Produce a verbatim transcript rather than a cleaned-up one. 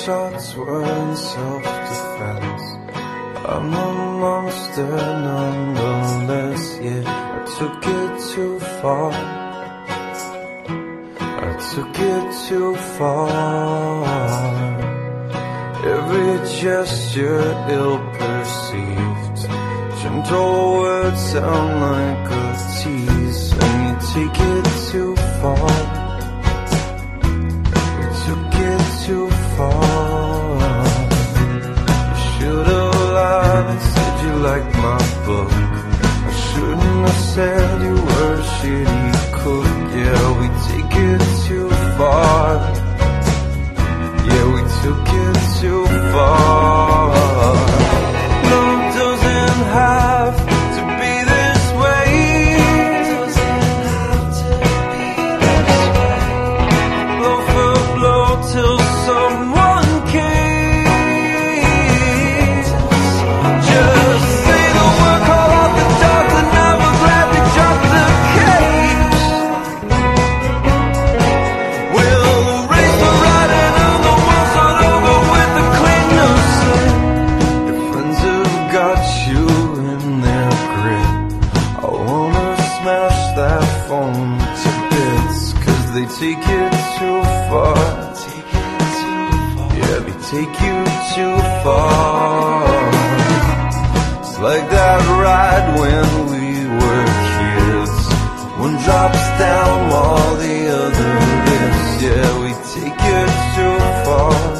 shots were in self-defense. I'm a monster nonetheless. Yeah, I took it too far. I took it too far. Every gesture ill-perceived. Gentle words sound like a tease. And you take it too far. You took it too far. You should've lied and said you liked my book. I shouldn't have said you were a shitty cook. Yeah, we take it too far. Yeah, we took it too far. Love doesn't have to be this way. Doesn't have to be this way. Blow for blow till someone came. Just say the word, call out the dogs, and I will gladly drop the cage. We'll erase the writing on the wall, start over with the cleanness. Your friends have got you in their grip. I wanna smash that phone to bits, 'cause they take it too far. Yeah, they take you too far. It's like that ride when we were kids. One drops down while the other lifts. Yeah, we take it too far.